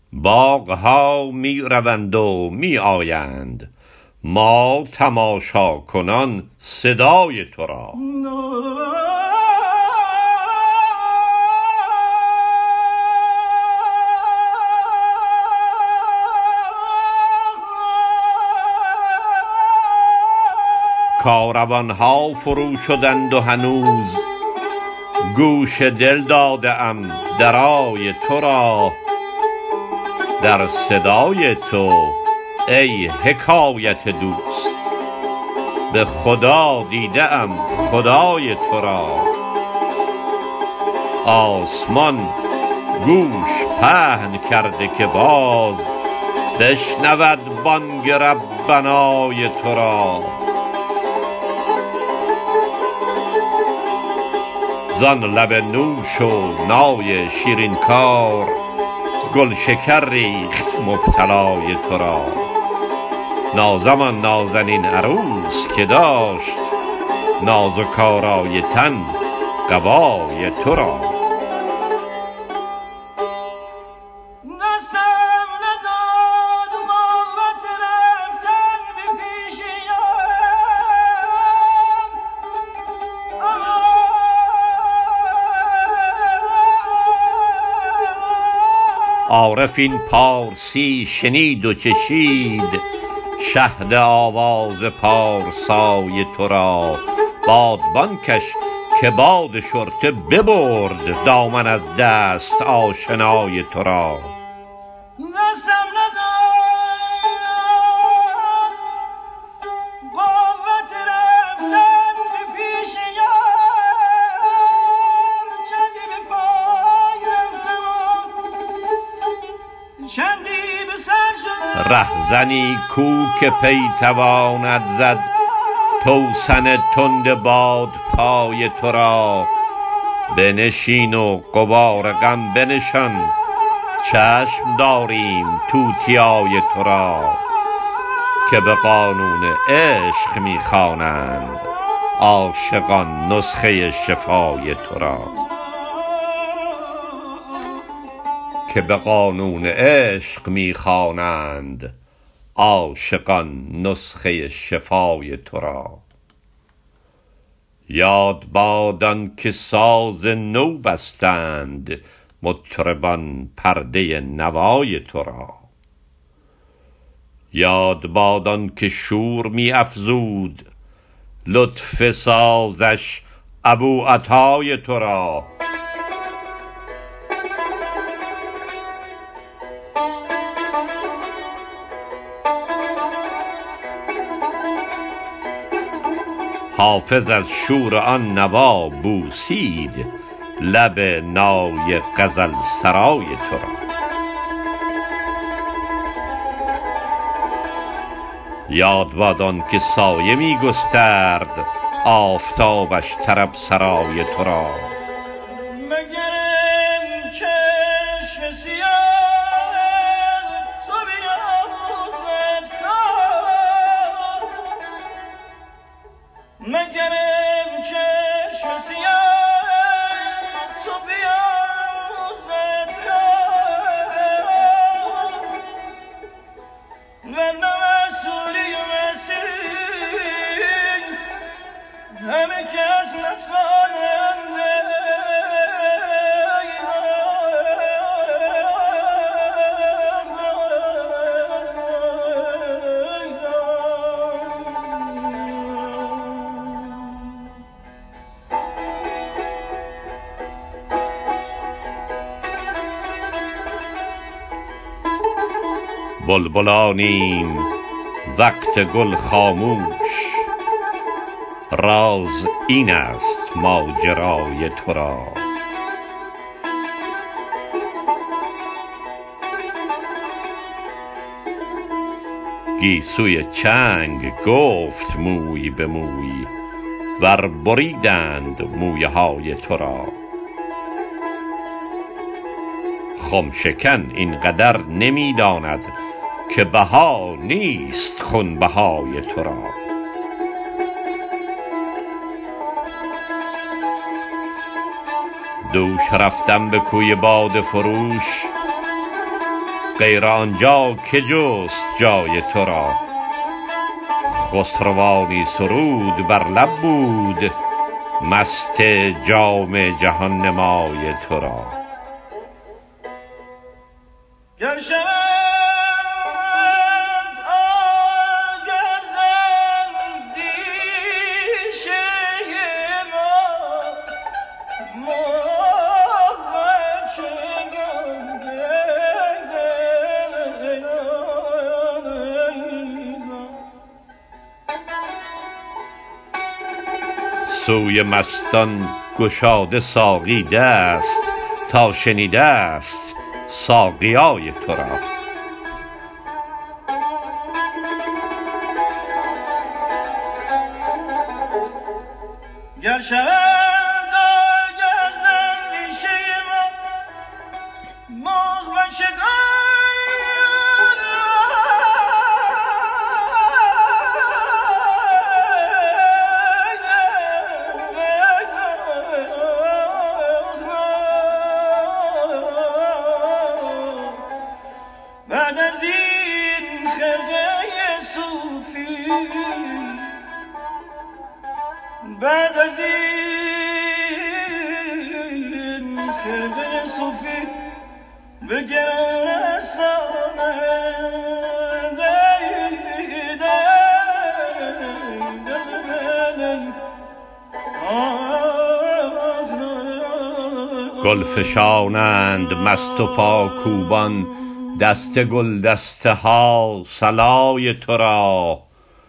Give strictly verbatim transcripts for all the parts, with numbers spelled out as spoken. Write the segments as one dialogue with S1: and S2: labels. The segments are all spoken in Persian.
S1: باغها می روند و می آیند، ما تماشا کنان صدای تو را. کاروانها فرو شدند و هنوز گوش دل داده ام درای تو را. در صدای تو ای حکایت دوست، به خدا دیده ام خدای تو را. آسمان گوش پهن کرده که باز بشنود بانگ ربنای تو را. زان لب نوش و نای شیرین کار، گل شکر ریخت مبتلای تو را. نازمان نازنین عروس که داشت، ناز و کارای تن قبای تو را. عارف این پارسی شنید و چشید، شهد آواز پارسای تو را. بادبان کش که باد شرطه ببرد، دامن از دست آشنای تو را. رهزنی کو که پی تواند زد، توسن تند باد پای تو را. بنشین و غبار غم بنشان، چشم داریم توتیای تو را. که به قانون عشق میخوانند عاشقان نسخه شفای تو را. که به قانون عشق میخوانند عاشقان نسخه شفای تو را. یاد باد آن که ساز نو بستند، مطربان پرده نوای تو را. یاد باد آن که شور می افزود، لطف سازش ابوعطای تو را. حافظ از شور آن نوا بوسید، لب نای غزل سرای تو را. یاد باد آن که سایه می گسترد، آفتابش طرب سرای تو را.
S2: مگرم چشم سیاه تو بیاموزد کار، و نمسوری و مسیح همه کس نفساننده.
S1: بلبلانیم وقت گل خاموش، راز این است ماجرای تو را. گیسوی چنگ گفت موی به موی، ور بریدند مویه های تو را. خم شکن اینقدر نمی داند، که بها نیست خون بهای تو را. دوش رفتم به کوی باده فروش، غیر آنجا که جست جای تو را. خسروانی سرود بر لب بود، مست جام جهان نمای تو را.
S2: گر شود آگه ز اندیشه ما، مرغ
S1: سوی مستان گشاده ساقی دست، تا شنیده است ساقیای تو را.
S2: گر شود آگه ز اندیشه ما، مرغ بعد از این خرقه صوفی، بعد از این خرقه صوفی به گرانستانه
S1: گل فشانند مست و پاکوبان، دست گل دسته ها صلای تو را.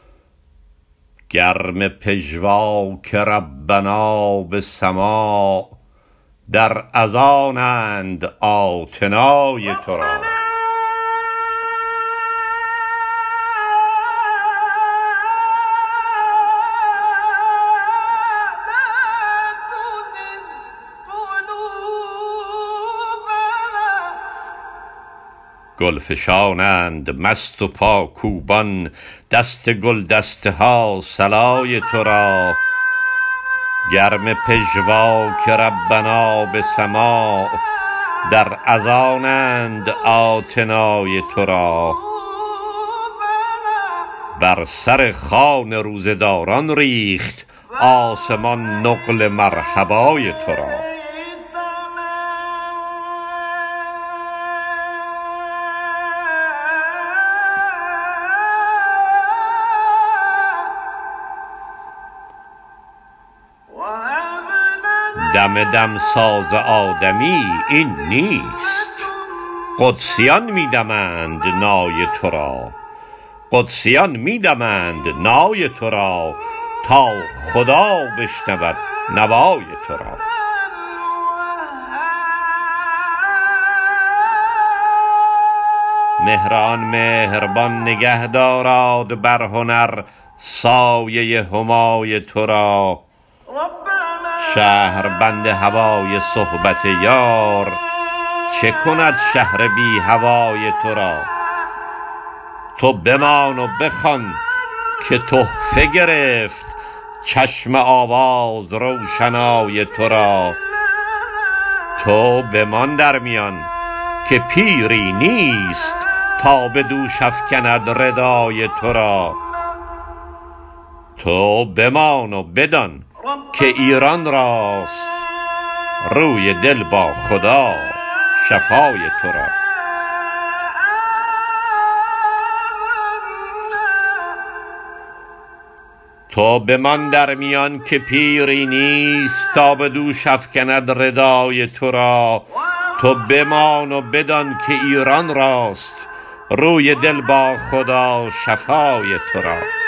S1: گرم پژواک ربنا به سما، در اذانند آتنای تو را. گل فشانند مست و پاکوبان، دست گل دسته ها صلای تو را. گرم پژواک ربنا به سما، در اذانند آتنای تو را. بر سر خوان روزداران ریخت آسمان نقل مرحبای تو را. دم دم ساز آدمی این نیست، قدسیان می دمند نای تو را. قدسیان می دمند نای تو را، تا خدا بشنود نوای تو را. مهران مهربان نگه داراد بر هنر سایه همای تو را. شهر بند هوای صحبت یار، چه کند شهر بی هوای تو را. تو بمان و بخوان که تحفه گرفت چشم آواز روشنای تو را. تو بمان در میان که پیری نیست، تا به دوش افکند ردای تو را. تو بمان و بدان که ایران راست، روی دل با خدا شفای تو را. تو بمان در میان که پیری نیست، تا به دوش افکند ردای تو را. تو بمان و بدان که ایران راست، روی دل با خدا شفای تو را.